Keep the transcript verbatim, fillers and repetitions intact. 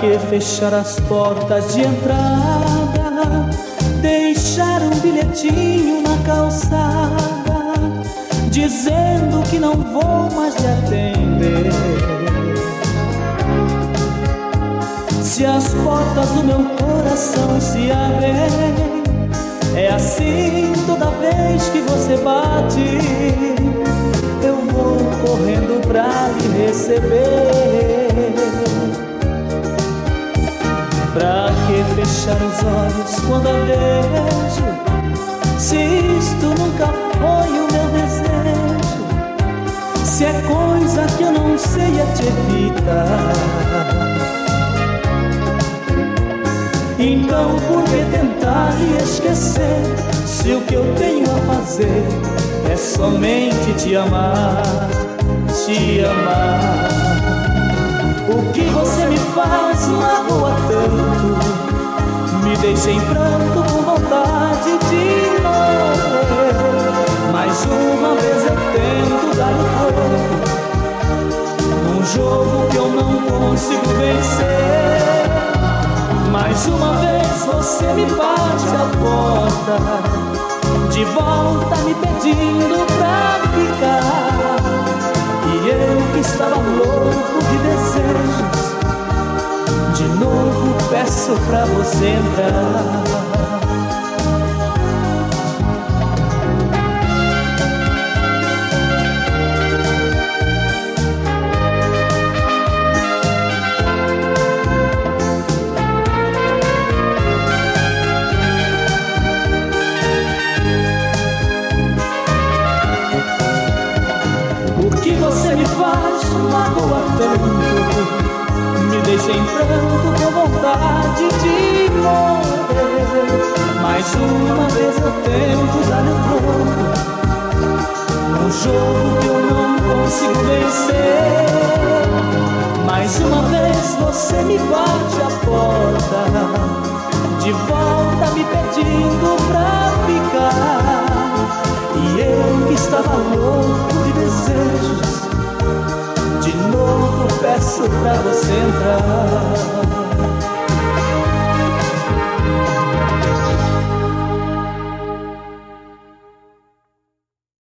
que fechar as portas de entrada, deixar um bilhetinho na calçada, dizendo que não vou mais lhe atender? Se as portas do meu coração se abrem, é assim toda vez que você bate, eu vou correndo pra lhe receber. Pra que fechar os olhos quando a vejo, se isto nunca foi o meu desejo? Se é coisa que eu não sei é te evitar, então por que tentar lhe esquecer, se o que eu tenho a fazer é somente te amar, te amar? O que você me faz magoa tanto, me deixa em pranto com vontade de morrer. Mais uma vez eu tento dar o corpo num jogo que eu não consigo vencer. Mais uma vez você me bate a porta, de volta me pedindo pra ficar, e eu que estava louco de desejos, de novo peço pra você entrar. Magoa tanto, me deixa em pranto com vontade de morrer. Mais uma vez eu tento dar meu troco num jogo que eu não consigo vencer. Mais uma vez você me bate a porta, de volta me pedindo pra ficar, e eu que estava louco de desejos, de novo peço pra você entrar.